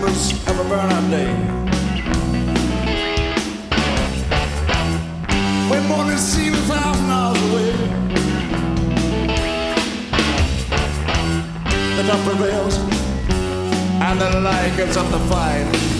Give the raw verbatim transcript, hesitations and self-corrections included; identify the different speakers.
Speaker 1: embers of a burnout day. When morning seems a thousand miles away, the dark prevails and the light gets up the fight.